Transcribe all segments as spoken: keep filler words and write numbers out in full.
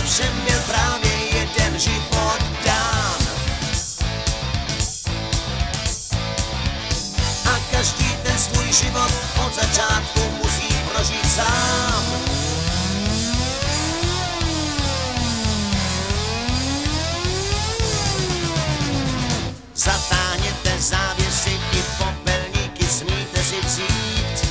všem byl právě jeden život dán. A každý ten svůj život od začátku musí prožít sám. Zatáhněte závěsy i popelníky, smíte si vzít.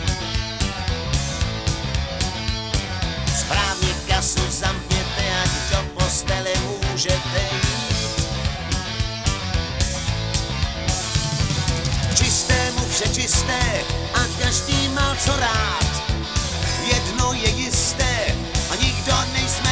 Správně kasu zamkněte, ať do postele můžete jít. Čistému vše čisté a každý má co rád. Jedno je jisté a nikdo nejsme